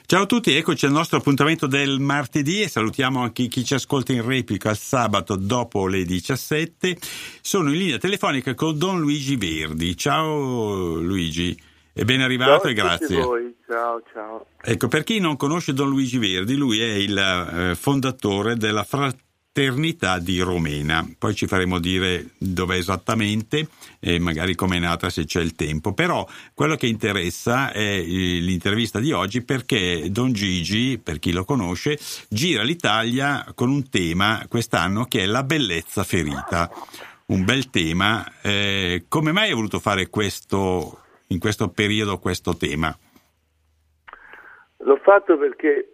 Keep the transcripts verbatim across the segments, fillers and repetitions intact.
Ciao a tutti, eccoci al nostro appuntamento del martedì e salutiamo anche chi ci ascolta in replica il sabato dopo le diciassette. Sono in linea telefonica con Don Luigi Verdi. Ciao Luigi, è ben arrivato ciao e grazie. Ciao a voi, ciao ciao. Ecco, per chi non conosce Don Luigi Verdi, lui è il eh, fondatore della Fraternità di Romena. Poi ci faremo dire dov'è esattamente e magari com'è nata se c'è il tempo. Però quello che interessa è l'intervista di oggi, perché Don Gigi, per chi lo conosce, gira l'Italia con un tema quest'anno che è la bellezza ferita. Un bel tema. Eh, come mai hai voluto fare questo, in questo periodo, questo tema? L'ho fatto perché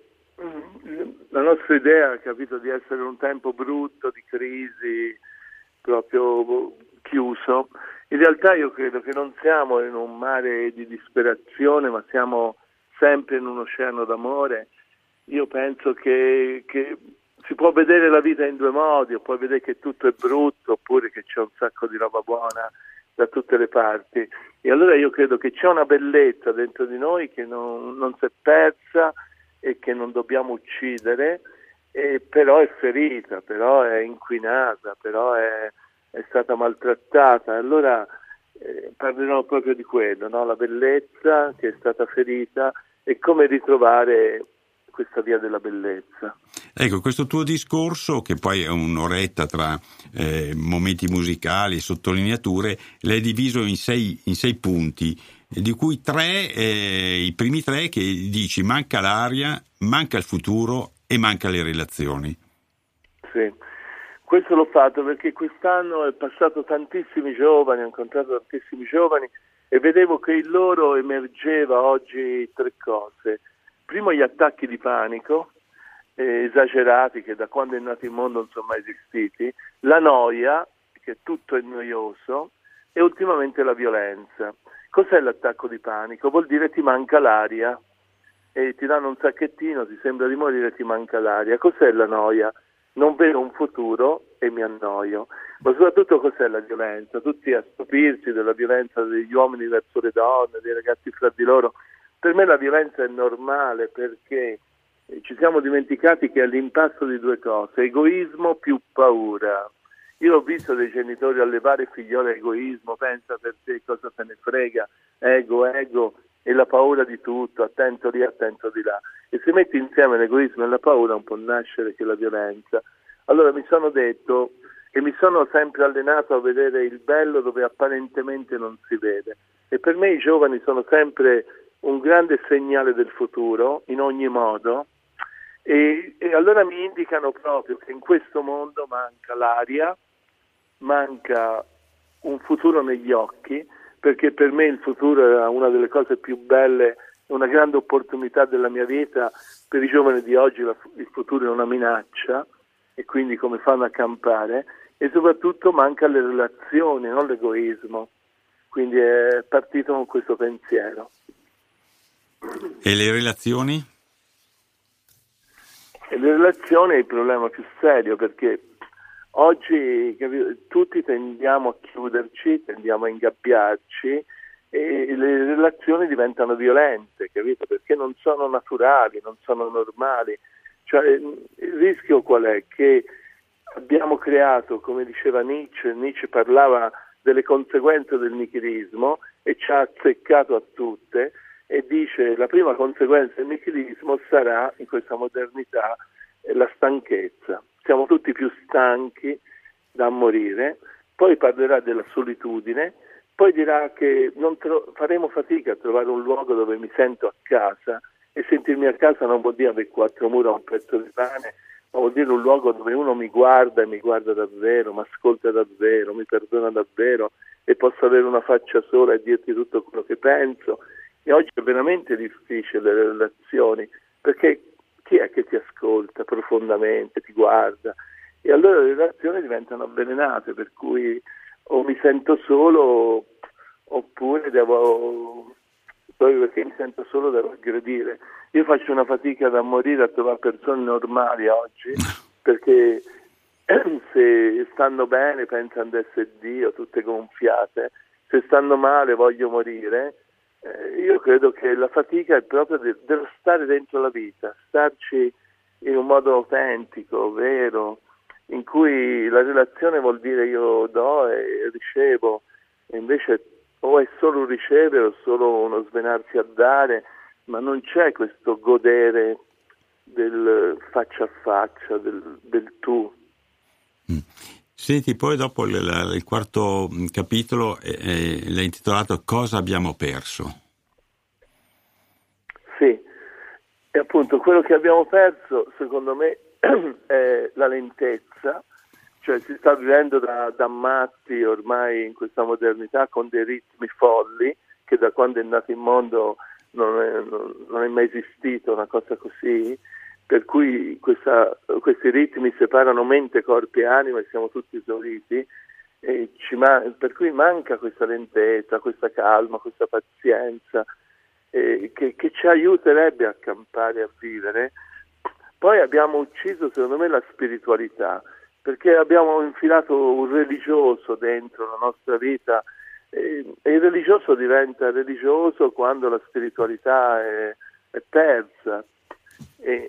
la nostra idea ha capito di essere un tempo brutto, di crisi, proprio chiuso. In realtà io credo che non siamo in un mare di disperazione, ma siamo sempre in un oceano d'amore. Io penso che, che si può vedere la vita in due modi: o puoi vedere che tutto è brutto, oppure che c'è un sacco di roba buona da tutte le parti. E allora io credo che c'è una bellezza dentro di noi che non, non si è persa e che non dobbiamo uccidere, e però è ferita, però è inquinata, però è, è stata maltrattata. Allora eh, parlerò proprio di quello, no? La bellezza che è stata ferita e come ritrovare questa via della bellezza. Ecco, questo tuo discorso, che poi è un'oretta tra eh, momenti musicali e sottolineature, l'hai diviso in sei, in sei punti, di cui tre, eh, i primi tre che dici: manca l'aria, manca il futuro e manca le relazioni. Sì, questo l'ho fatto perché quest'anno è passato tantissimi giovani, ho incontrato tantissimi giovani e vedevo che in loro emergeva oggi tre cose. Primo, gli attacchi di panico eh, esagerati, che da quando è nato il mondo non sono mai esistiti, la noia, che tutto è noioso, e ultimamente la violenza. Cos'è l'attacco di panico? Vuol dire ti manca l'aria e ti danno un sacchettino, ti sembra di morire, ti manca l'aria. Cos'è la noia? Non vedo un futuro e mi annoio. Ma soprattutto cos'è la violenza? Tutti a stupirsi della violenza degli uomini verso le donne, dei ragazzi fra di loro. Per me la violenza è normale, perché ci siamo dimenticati che è l'impasto di due cose: egoismo più paura. Io ho visto dei genitori allevare figlioli a egoismo, pensa per te, cosa se ne frega, ego, ego, e la paura di tutto, attento lì, attento di là. E se metti insieme l'egoismo e la paura non può nascere che la violenza. Allora mi sono detto, e mi sono sempre allenato a vedere il bello dove apparentemente non si vede. E per me i giovani sono sempre un grande segnale del futuro, in ogni modo, e, e allora mi indicano proprio che in questo mondo manca l'aria, manca un futuro negli occhi, perché per me il futuro era una delle cose più belle, una grande opportunità della mia vita. Per i giovani di oggi la, il futuro è una minaccia, e quindi come fanno a campare, e soprattutto manca le relazioni, non l'egoismo. Quindi è partito con questo pensiero. E le relazioni? E le relazioni è il problema più serio, perché oggi capito, tutti tendiamo a chiuderci, tendiamo a ingabbiarci, e le relazioni diventano violente, capito? Perché non sono naturali, non sono normali. Cioè, il rischio qual è? Che abbiamo creato, come diceva Nietzsche, Nietzsche parlava delle conseguenze del nichilismo e ci ha azzeccato a tutte, e dice la prima conseguenza del nichilismo sarà, in questa modernità, la stanchezza. Siamo tutti più stanchi da morire. Poi parlerà della solitudine, poi dirà che non tro- faremo fatica a trovare un luogo dove mi sento a casa, e sentirmi a casa non vuol dire avere quattro mura e un pezzo di pane, ma vuol dire un luogo dove uno mi guarda e mi guarda davvero, mi ascolta davvero, mi perdona davvero, e posso avere una faccia sola e dirti tutto quello che penso. E oggi è veramente difficile le relazioni, perché chi è che ti ascolta profondamente, ti guarda? E allora le relazioni diventano avvelenate, per cui o mi sento solo, oppure devo, proprio perché mi sento solo, devo aggredire. Io faccio una fatica da morire a trovare persone normali oggi, perché se stanno bene pensano di essere Dio, tutte gonfiate, se stanno male voglio morire. Eh, io credo che la fatica è proprio de- dello stare dentro la vita, starci in un modo autentico, vero, in cui la relazione vuol dire io do e ricevo, e invece o è solo un ricevere o solo uno svenarsi a dare, ma non c'è questo godere del faccia a faccia, del, del tu. Mm. Senti, poi dopo il, il quarto capitolo eh, eh, l'hai intitolato Cosa abbiamo perso? Sì, e appunto quello che abbiamo perso, secondo me, è la lentezza, cioè si sta vivendo da, da matti ormai in questa modernità con dei ritmi folli, che da quando è nato in mondo non è, non, non è mai esistito una cosa così, per cui questa, questi ritmi separano mente, corpo e anima e siamo tutti esauriti, e ci man- per cui manca questa lentezza, questa calma, questa pazienza, eh, che, che ci aiuterebbe a campare, a vivere. Poi abbiamo ucciso, secondo me, la spiritualità, perché abbiamo infilato un religioso dentro la nostra vita, e, e il religioso diventa religioso quando la spiritualità è, è persa. E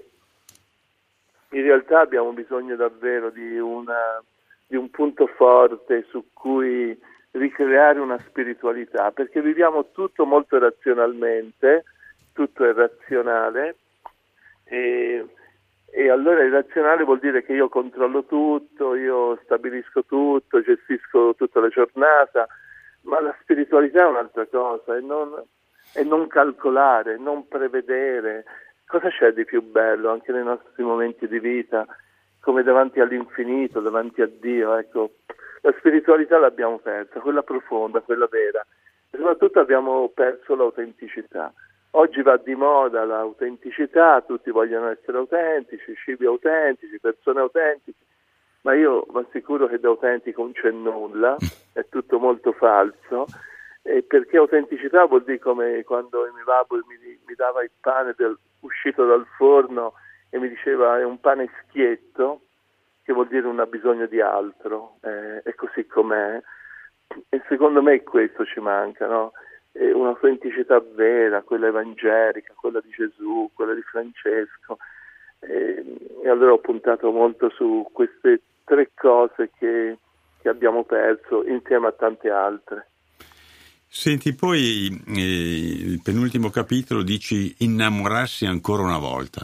in realtà abbiamo bisogno davvero di, una, di un punto forte su cui ricreare una spiritualità, perché viviamo tutto molto razionalmente, tutto è razionale, e, e allora il razionale vuol dire che io controllo tutto, io stabilisco tutto, gestisco tutta la giornata, ma la spiritualità è un'altra cosa, e non, e non calcolare, non prevedere. Cosa c'è di più bello anche nei nostri momenti di vita, come davanti all'infinito, davanti a Dio? Ecco, la spiritualità l'abbiamo persa, quella profonda, quella vera, e soprattutto abbiamo perso l'autenticità. Oggi va di moda l'autenticità, tutti vogliono essere autentici, cibi autentici, persone autentiche, ma io vi assicuro che da autentico non c'è nulla, è tutto molto falso. Eh, perché autenticità vuol dire come quando il mio babbo mi, mi dava il pane del, uscito dal forno e mi diceva è un pane schietto, che vuol dire non ha bisogno di altro, eh, è così com'è, e secondo me questo ci manca, no? Eh, un'autenticità vera, quella evangelica, quella di Gesù, quella di Francesco, eh, e allora ho puntato molto su queste tre cose che, che abbiamo perso insieme a tante altre. Senti, poi eh, il penultimo capitolo dici innamorarsi ancora una volta.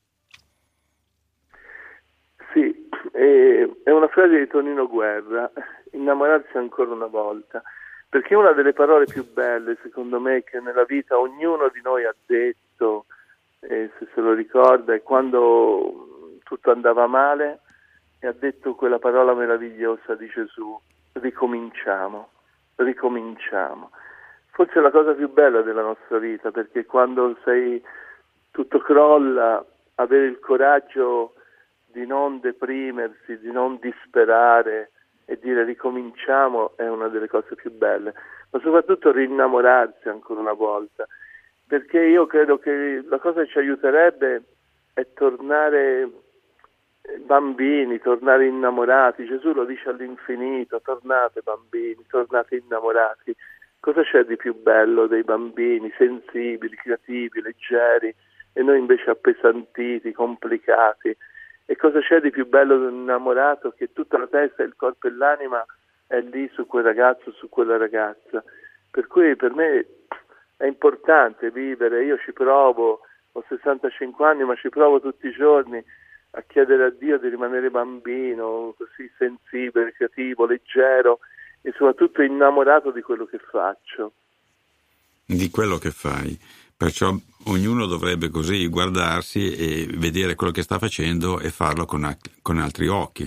Sì, eh, è una frase di Tonino Guerra, innamorarsi ancora una volta, perché una delle parole più belle, secondo me, che nella vita ognuno di noi ha detto, eh, se se lo ricorda, è quando tutto andava male e ha detto quella parola meravigliosa di Gesù: ricominciamo. ricominciamo. Forse è la cosa più bella della nostra vita, perché quando sei tutto crolla, avere il coraggio di non deprimersi, di non disperare e dire ricominciamo è una delle cose più belle, ma soprattutto rinnamorarsi ancora una volta, perché io credo che la cosa che ci aiuterebbe è tornare bambini, tornare innamorati. Gesù lo dice all'infinito: tornate bambini, tornate innamorati. Cosa c'è di più bello dei bambini sensibili, creativi, leggeri, e noi invece appesantiti, complicati? E cosa c'è di più bello di un innamorato che tutta la testa, il corpo e l'anima è lì su quel ragazzo, su quella ragazza? Per cui per me è importante vivere. Io ci provo, ho sessantacinque anni, ma ci provo tutti i giorni a chiedere a Dio di rimanere bambino, così sensibile, creativo, leggero e soprattutto innamorato di quello che faccio. Di quello che fai. Perciò ognuno dovrebbe così guardarsi e vedere quello che sta facendo e farlo con, con altri occhi.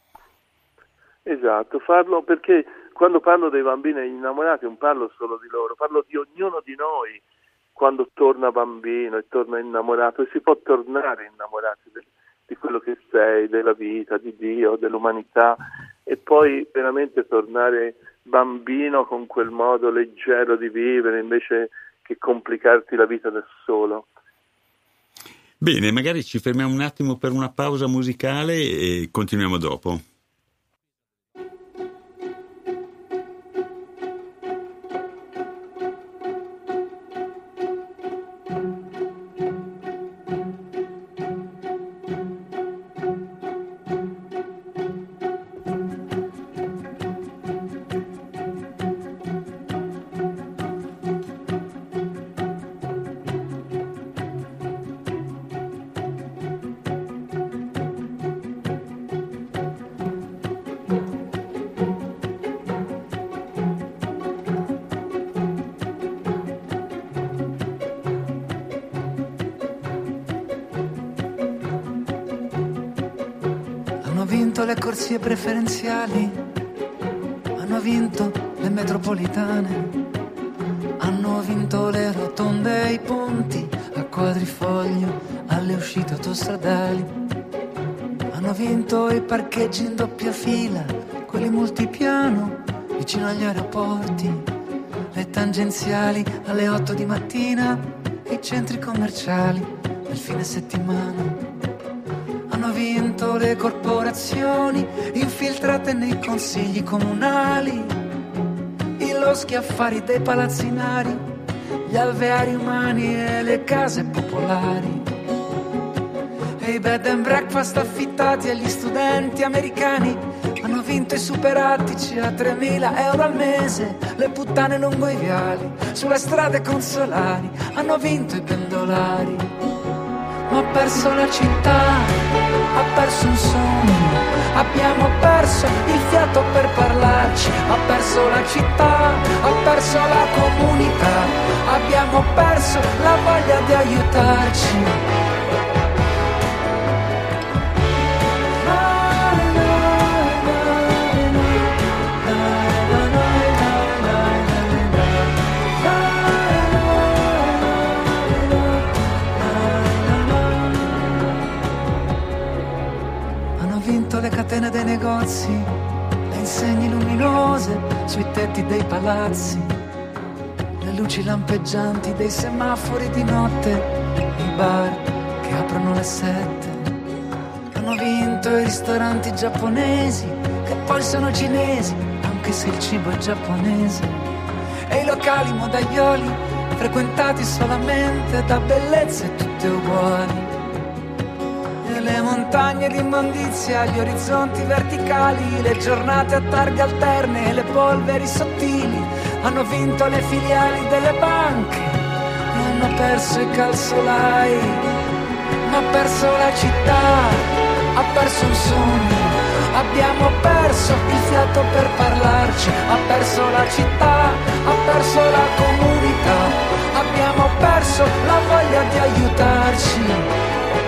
Esatto, farlo, perché quando parlo dei bambini innamorati non parlo solo di loro, parlo di ognuno di noi quando torna bambino e torna innamorato, e si può tornare innamorati del di quello che sei, della vita, di Dio, dell'umanità, e poi veramente tornare bambino con quel modo leggero di vivere invece che complicarti la vita da solo. Bene, magari ci fermiamo un attimo per una pausa musicale e continuiamo dopo. vinto le corsie preferenziali, hanno vinto le metropolitane, hanno vinto le rotonde e i ponti a quadrifoglio, alle uscite autostradali, hanno vinto i parcheggi in doppia fila, quelli multipiano vicino agli aeroporti, le tangenziali alle otto di mattina e i centri commerciali nel fine settimana. Hanno vinto le corporazioni infiltrate nei consigli comunali, i loschi affari dei palazzinari, gli alveari umani e le case popolari, e i bed and breakfast affittati agli studenti americani. Hanno vinto i superattici a tremila euro al mese, le puttane lungo i viali, sulle strade consolari. Hanno vinto i pendolari, ma ha perso la città, ha perso un sogno, abbiamo perso il fiato per parlarci, ha perso la città, ha perso la comunità, abbiamo perso la voglia di aiutarci. Le catene dei negozi, le insegne luminose sui tetti dei palazzi, le luci lampeggianti dei semafori di notte, i bar che aprono alle sette. Hanno vinto i ristoranti giapponesi, che poi sono cinesi, anche se il cibo è giapponese, e i locali modaioli frequentati solamente da bellezze tutte uguali. Le montagne di immondizia, gli orizzonti verticali, le giornate a targhe alterne, le polveri sottili. Hanno vinto le filiali delle banche e hanno perso i calzolai, ma ha perso la città, ha perso un sogno, abbiamo perso il fiato per parlarci, ha perso la città, ha perso la comunità, abbiamo perso la voglia di aiutarci.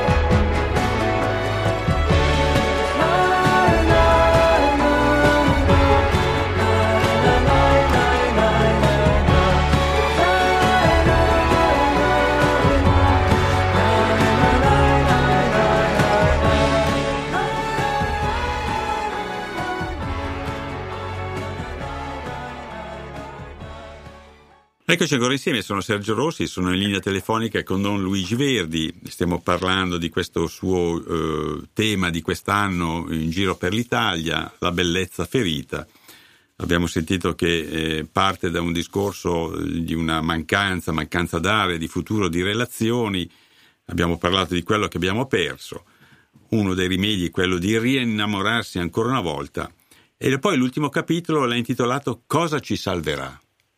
Eccoci ancora insieme, sono Sergio Rossi, sono in linea telefonica con Don Luigi Verdi, stiamo parlando di questo suo eh, tema di quest'anno in giro per l'Italia, la bellezza ferita. Abbiamo sentito che eh, parte da un discorso di una mancanza, mancanza d'area, di futuro, di relazioni, abbiamo parlato di quello che abbiamo perso, uno dei rimedi è quello di rinnamorarsi ancora una volta, e poi l'ultimo capitolo l'ha intitolato Cosa ci salverà?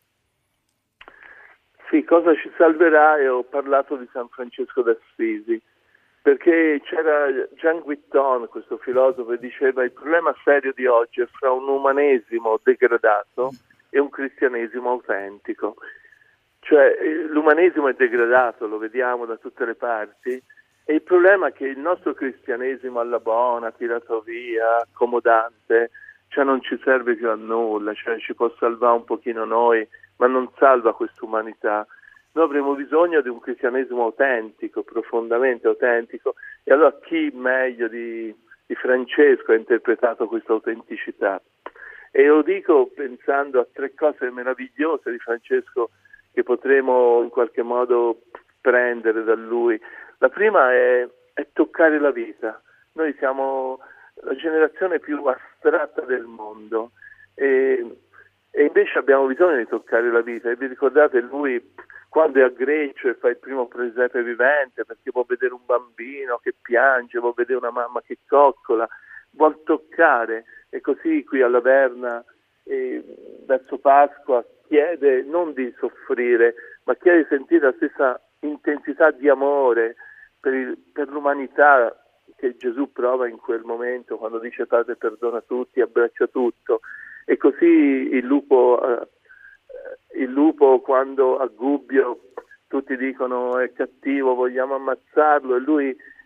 Sì, cosa ci salverà, e ho parlato di San Francesco d'Assisi, perché c'era Jean Guitton, questo filosofo, che diceva il problema serio di oggi è fra un umanesimo degradato e un cristianesimo autentico. Cioè l'umanesimo è degradato, lo vediamo da tutte le parti, e il problema è che il nostro cristianesimo alla buona, tirato via, accomodante, cioè non ci serve più a nulla, cioè ci può salvare un pochino noi, ma non salva quest'umanità. Noi avremo bisogno di un cristianesimo autentico, profondamente autentico, e allora chi meglio di, di Francesco ha interpretato questa autenticità? E lo dico pensando a tre cose meravigliose di Francesco che potremo in qualche modo prendere da lui. La prima è, è toccare la vita. Noi siamo la generazione più astratta del mondo, e E invece abbiamo bisogno di toccare la vita. E vi ricordate, lui quando è a Greccio e fa il primo presepe vivente, perché può vedere un bambino che piange, può vedere una mamma che coccola, vuol toccare. E così qui alla Verna, eh, verso Pasqua, chiede non di soffrire, ma chiede di sentire la stessa intensità di amore per, il, per l'umanità che Gesù prova in quel momento, quando dice Padre perdona tutti, abbraccia tutto. E così il lupo, eh, il lupo quando a Gubbio tutti dicono è cattivo, vogliamo ammazzarlo, e lui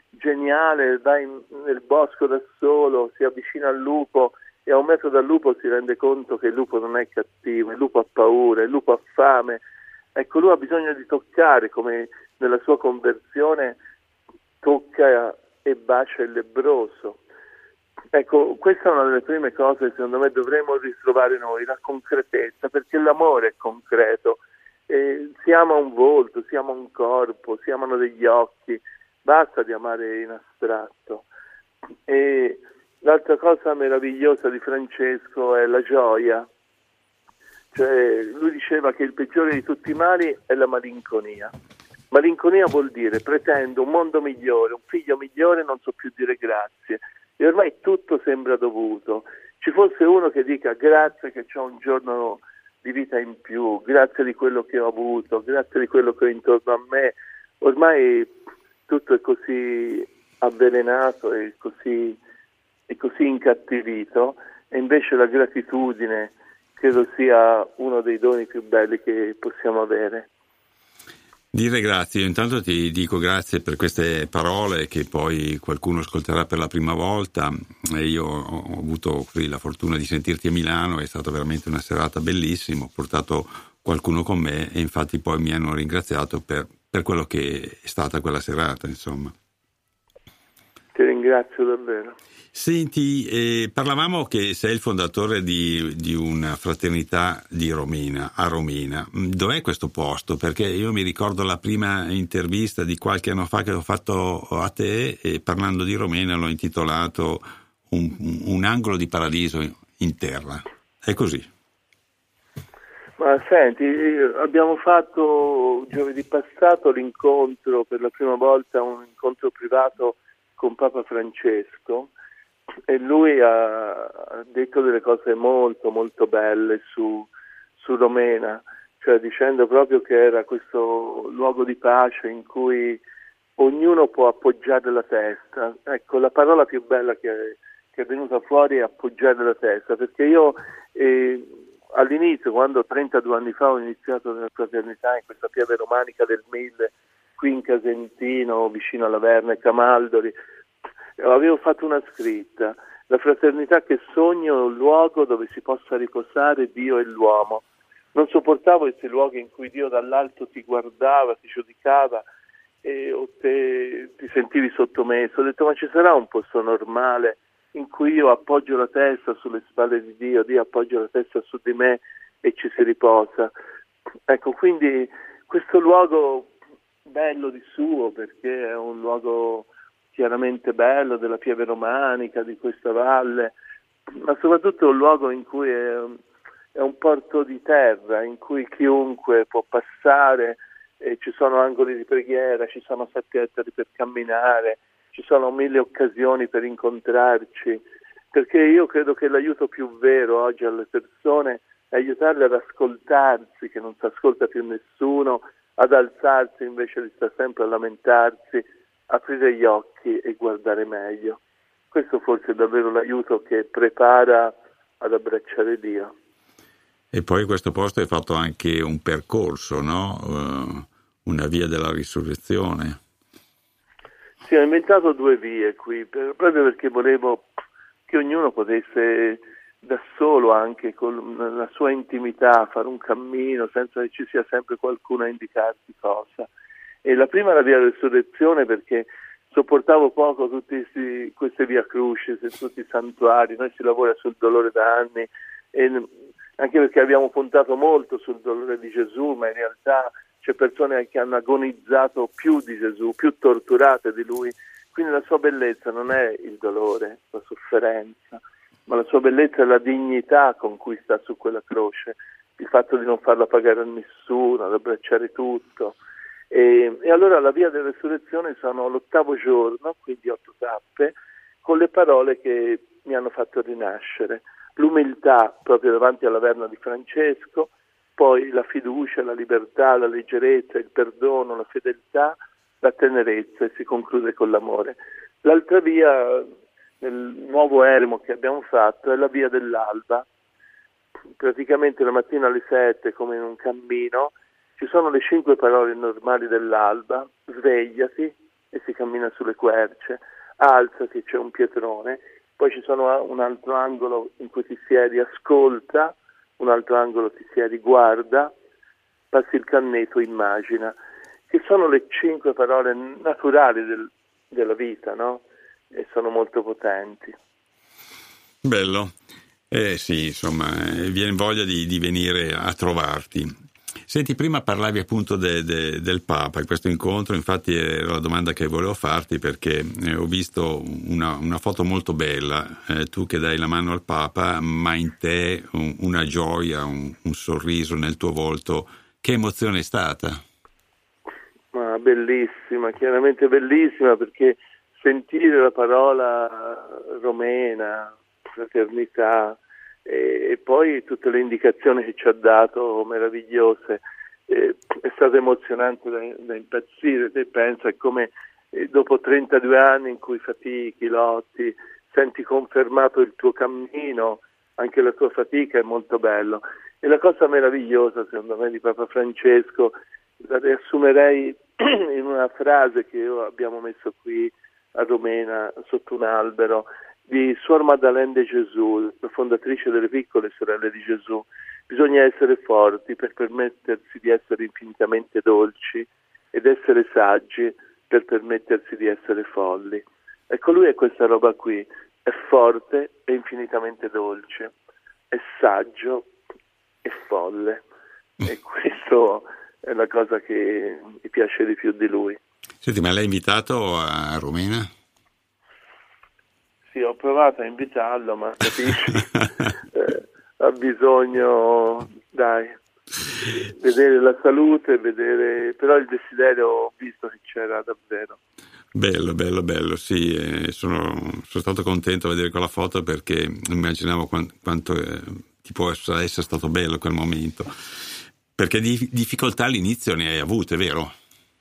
geniale, va in, nel bosco da solo, si avvicina al lupo e a un metro dal lupo si rende conto che il lupo non è cattivo, il lupo ha paura, il lupo ha fame. Ecco, lui ha bisogno di toccare, come nella sua conversione tocca e bacia il lebbroso. Ecco, questa è una delle prime cose che secondo me dovremmo ritrovare noi, la concretezza, perché l'amore è concreto. Eh, si ama un volto, si ama un corpo, si amano degli occhi, basta di amare in astratto. E l'altra cosa meravigliosa di Francesco è la gioia. Cioè, lui diceva che il peggiore di tutti i mali è la malinconia. Malinconia vuol dire pretendo un mondo migliore, un figlio migliore, non so più dire grazie. E ormai tutto sembra dovuto. Ci fosse uno che dica grazie che ho un giorno di vita in più, grazie di quello che ho avuto, grazie di quello che ho intorno a me. Ormai tutto è così avvelenato e così, è così incattivito, e invece la gratitudine credo sia uno dei doni più belli che possiamo avere. Dire grazie, io intanto ti dico grazie per queste parole che poi qualcuno ascolterà per la prima volta, e io ho avuto qui la fortuna di sentirti a Milano, è stata veramente una serata bellissima, ho portato qualcuno con me e infatti poi mi hanno ringraziato per, per quello che è stata quella serata, insomma. Ti ringrazio davvero. Senti, eh, parlavamo che sei il fondatore di, di una fraternità di Romena, a Romena. Dov'è questo posto? Perché io mi ricordo la prima intervista di qualche anno fa che ho fatto a te e parlando di Romena l'ho intitolato un, un angolo di paradiso in terra. È così? Ma senti, abbiamo fatto giovedì passato l'incontro, per la prima volta un incontro privato con Papa Francesco, e lui ha detto delle cose molto molto belle su, su Romena, cioè dicendo proprio che era questo luogo di pace in cui ognuno può appoggiare la testa. Ecco, la parola più bella che è, che è venuta fuori è appoggiare la testa, perché io eh, all'inizio, quando trentadue anni fa ho iniziato nella fraternità in questa pieve romanica del Mille, qui in Casentino, vicino alla Verna, Camaldoli, avevo fatto una scritta: la fraternità che sogno è un luogo dove si possa riposare Dio e l'uomo. Non sopportavo questi luoghi in cui Dio dall'alto ti guardava, ti giudicava e o te ti sentivi sottomesso. Ho detto, ma ci sarà un posto normale in cui io appoggio la testa sulle spalle di Dio, Dio appoggia la testa su di me e ci si riposa. Ecco, quindi questo luogo bello di suo, perché è un luogo chiaramente bello della pieve romanica, di questa valle, ma soprattutto è un luogo in cui è, è un porto di terra, in cui chiunque può passare, e ci sono angoli di preghiera, ci sono sette ettari per camminare, ci sono mille occasioni per incontrarci, perché io credo che l'aiuto più vero oggi alle persone è aiutarle ad ascoltarsi, che non si ascolta più nessuno, ad alzarsi invece di stare sempre a lamentarsi, aprire gli occhi e guardare meglio. Questo forse è davvero l'aiuto che prepara ad abbracciare Dio. E poi questo posto è fatto anche un percorso, no? Uh, una via della risurrezione. Sì, ho inventato due vie qui, per, proprio perché volevo che ognuno potesse da solo, anche con la sua intimità, fare un cammino senza che ci sia sempre qualcuno a indicarti cosa. E la prima è la via della risurrezione, perché sopportavo poco tutte queste via crucis, tutti i santuari. Noi si lavora sul dolore da anni, e anche perché abbiamo puntato molto sul dolore di Gesù, ma in realtà c'è persone che hanno agonizzato più di Gesù, più torturate di lui. Quindi la sua bellezza non è il dolore, la sofferenza, ma la sua bellezza è la dignità con cui sta su quella croce, il fatto di non farla pagare a nessuno, ad abbracciare tutto. E, e allora la via della resurrezione sono l'ottavo giorno, quindi otto tappe, con le parole che mi hanno fatto rinascere. L'umiltà proprio davanti alla verna di Francesco, poi la fiducia, la libertà, la leggerezza, il perdono, la fedeltà, la tenerezza, e si conclude con l'amore. L'altra via, nel nuovo eremo che abbiamo fatto, è la via dell'alba. Praticamente la mattina alle sette, come in un cammino, ci sono le cinque parole normali dell'alba: svegliati, lavati, mangia, dormi, e si cammina sulle querce, alzati, c'è un pietrone, poi ci sono un altro angolo in cui ti siedi, ascolta, un altro angolo ti siedi, guarda, passi il canneto, immagina, che sono le cinque parole naturali del, della vita, no? E sono molto potenti. Bello. Eh sì, insomma, eh, viene voglia di, di venire a trovarti. Senti, prima parlavi appunto de, de, del Papa, questo incontro, infatti era la domanda che volevo farti, perché eh, ho visto una, una foto molto bella, eh, tu che dai la mano al Papa, ma in te un, una gioia, un, un sorriso nel tuo volto. Che emozione è stata? Ma bellissima, chiaramente bellissima, perché sentire la parola romena, fraternità, e poi tutte le indicazioni che ci ha dato, meravigliose, eh, è stato emozionante da, da impazzire. Te pensa, è come eh, dopo trentadue anni in cui fatichi, lotti, senti confermato il tuo cammino, anche la tua fatica, è molto bello. E la cosa meravigliosa, secondo me, di Papa Francesco, la riassumerei in una frase che io abbiamo messo qui a Romena, sotto un albero, di Suor Maddalena de Gesù, la fondatrice delle Piccole Sorelle di Gesù. Bisogna essere forti per permettersi di essere infinitamente dolci ed essere saggi per permettersi di essere folli. Ecco, lui è questa roba qui, è forte e infinitamente dolce, è saggio e folle, e questo è la cosa che mi piace di più di lui. Senti, ma l'hai invitato a Romena? Sì, ho provato a invitarlo, ma capisci, eh, ha bisogno, dai, vedere la salute, vedere, però il desiderio ho visto che c'era davvero. Bello, bello, bello, sì, eh, sono, sono stato contento a vedere quella foto, perché immaginavo quanto, quanto eh, ti può essere stato bello quel momento, perché di difficoltà all'inizio ne hai avute, vero?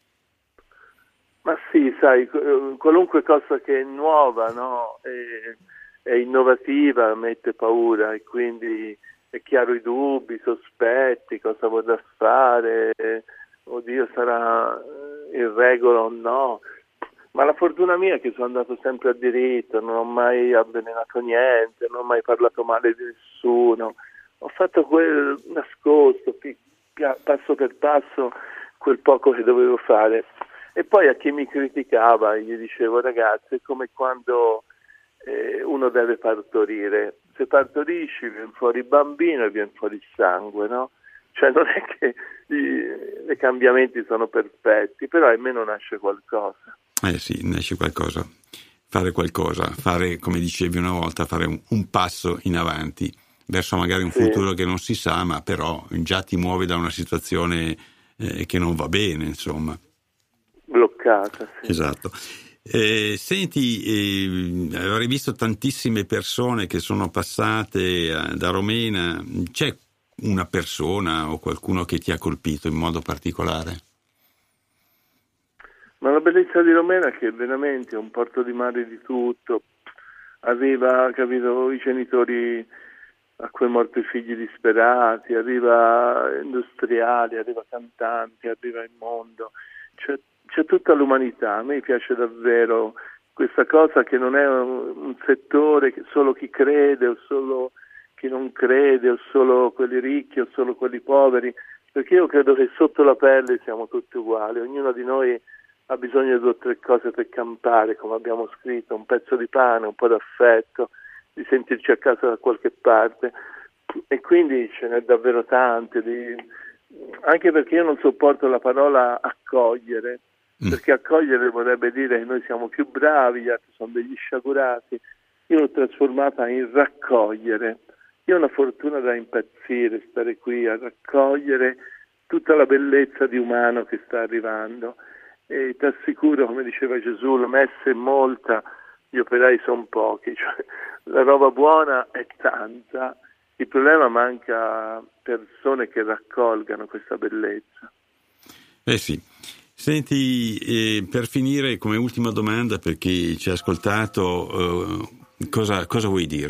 Ma sì, sai, qualunque cosa che è nuova, no, è, è innovativa, mette paura, e quindi è chiaro i dubbi, i sospetti, cosa vorrà fare, oddio, sarà in regola o no. Ma la fortuna mia è che sono andato sempre a diritto, non ho mai avvelenato niente, non ho mai parlato male di nessuno, ho fatto quel nascosto, passo per passo, quel poco che dovevo fare. E poi a chi mi criticava gli dicevo: ragazzi, è come quando eh, uno deve partorire, se partorisci viene fuori il bambino e viene fuori il sangue, no? Cioè non è che i, i cambiamenti sono perfetti, però almeno nasce qualcosa. Eh sì, nasce qualcosa, fare qualcosa, fare, come dicevi una volta, fare un, un passo in avanti verso magari un sì. futuro che non si sa, ma però già ti muovi da una situazione eh, che non va bene, insomma. Bloccata, sì. Esatto. Eh, senti, eh, avrei visto tantissime persone che sono passate eh, da Romena. C'è una persona o qualcuno che ti ha colpito in modo particolare? Ma la bellezza di Romena è che veramente è un porto di mare di tutto. Arriva, capito, i genitori a cui è morto i figli disperati, arriva industriali, arriva cantanti, arriva il mondo. C'è C'è tutta l'umanità. A me piace davvero questa cosa, che non è un, un settore che solo chi crede o solo chi non crede o solo quelli ricchi o solo quelli poveri, perché io credo che sotto la pelle siamo tutti uguali, ognuno di noi ha bisogno di due o tre cose per campare, come abbiamo scritto, un pezzo di pane, un po' d'affetto, di sentirci a casa da qualche parte, e quindi ce n'è davvero tante, di... anche perché io non sopporto la parola accogliere, perché accogliere vorrebbe dire che noi siamo più bravi, gli altri sono degli sciagurati. Io l'ho trasformata in raccogliere. Io ho una fortuna da impazzire, stare qui a raccogliere tutta la bellezza di umano che sta arrivando, e ti assicuro, come diceva Gesù, la messa è molta, gli operai sono pochi, cioè la roba buona è tanta, il problema manca persone che raccolgano questa bellezza. Eh sì. Senti, eh, per finire, come ultima domanda per chi ci ha ascoltato, eh, cosa, cosa vuoi dire?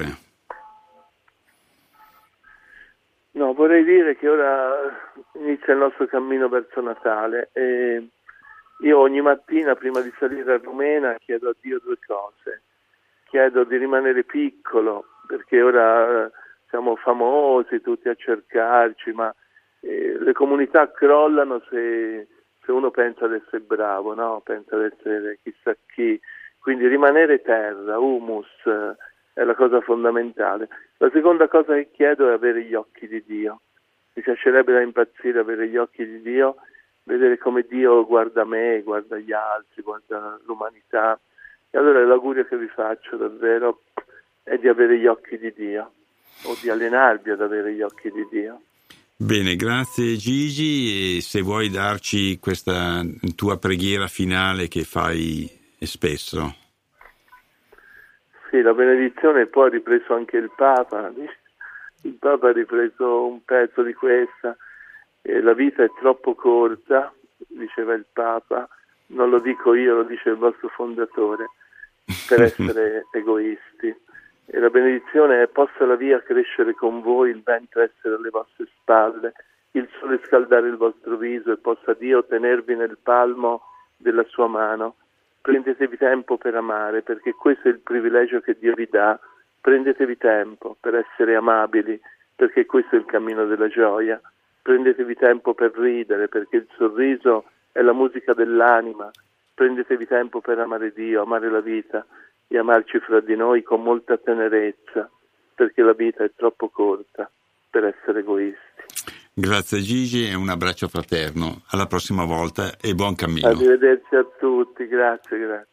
No, vorrei dire che ora inizia il nostro cammino verso Natale, e Io ogni mattina prima di salire a Romena chiedo a Dio due cose. Chiedo di rimanere piccolo, perché ora siamo famosi tutti a cercarci, ma eh, le comunità crollano se, se uno pensa di essere bravo, no? Pensa di essere chissà chi. Quindi rimanere terra, humus, eh, è la cosa fondamentale. La seconda cosa che chiedo è avere gli occhi di Dio. Mi piacerebbe da impazzire avere gli occhi di Dio, vedere come Dio guarda me, guarda gli altri, guarda l'umanità. E allora l'augurio che vi faccio davvero è di avere gli occhi di Dio, o di allenarvi ad avere gli occhi di Dio. Bene, grazie Gigi, e se vuoi darci questa tua preghiera finale che fai spesso. Sì, la benedizione, poi ha ripreso anche il Papa, il Papa ha ripreso un pezzo di questa. Eh, la vita è troppo corta, diceva il Papa, non lo dico io, lo dice il vostro fondatore, per essere egoisti. E la benedizione è: possa la via crescere con voi, il vento essere alle vostre spalle, il sole scaldare il vostro viso, e possa Dio tenervi nel palmo della sua mano. Prendetevi tempo per amare, perché questo è il privilegio che Dio vi dà. Prendetevi tempo per essere amabili, perché questo è il cammino della gioia. Prendetevi tempo per ridere, perché il sorriso è la musica dell'anima. Prendetevi tempo per amare Dio, amare la vita e amarci fra di noi con molta tenerezza, perché la vita è troppo corta per essere egoisti. Grazie Gigi e un abbraccio fraterno. Alla prossima volta e buon cammino. Arrivederci a tutti, grazie, grazie.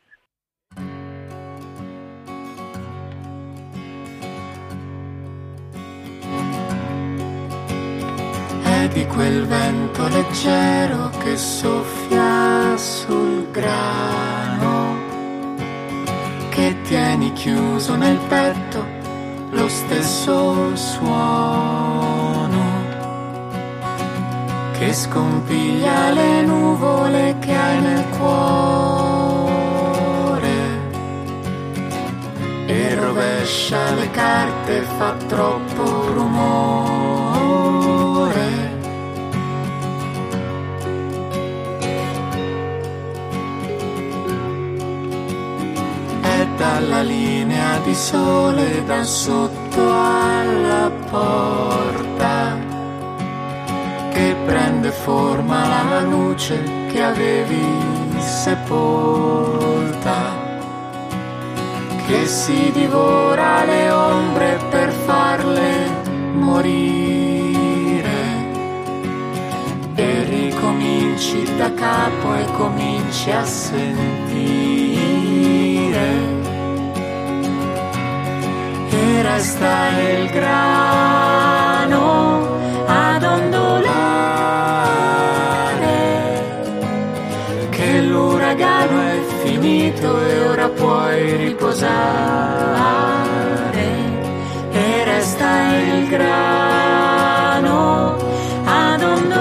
Di quel vento leggero che soffia sul grano, che tieni chiuso nel petto lo stesso suono, che scompiglia le nuvole che hai nel cuore e rovescia le carte, fa troppo rumore. Dalla linea di sole da sotto alla porta, che prende forma la luce che avevi sepolta, che si divora le ombre per farle morire, e ricominci da capo e cominci a sentire. E resta il grano ad ondolare, che l'uragano è finito e ora puoi riposare. E resta il grano ad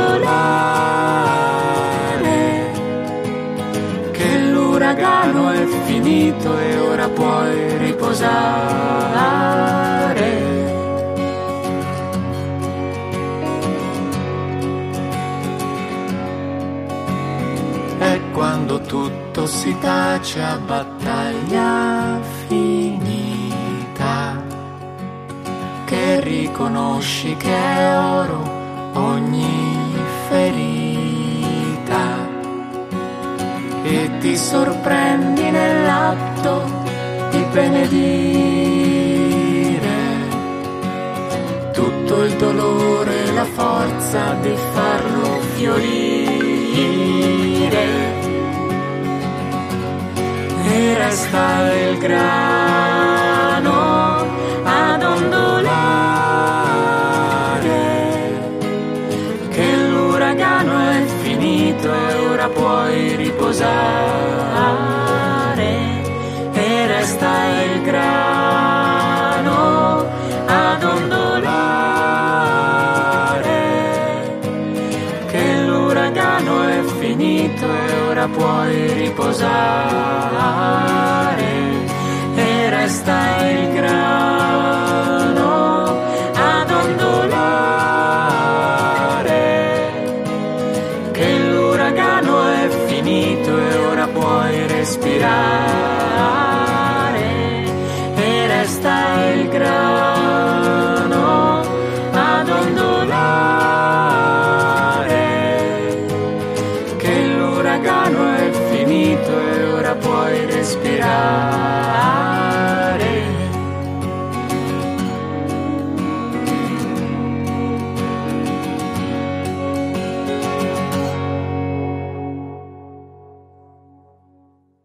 ondolare, che l'uragano è finito e ora puoi riposare. E quando tutto si tace a battaglia finita, che riconosci che è oro ogni ferita, e ti sorprendi nell'atto di benedire tutto il dolore e la forza di farlo fiorire. E resta il grano ad ondolare, che l'uragano è finito e ora puoi riposare. E resta il grano ad ondolare, che l'uragano è finito e ora puoi riposare. E resta il grano ad ondolare, che l'uragano è finito e ancora puoi respirare.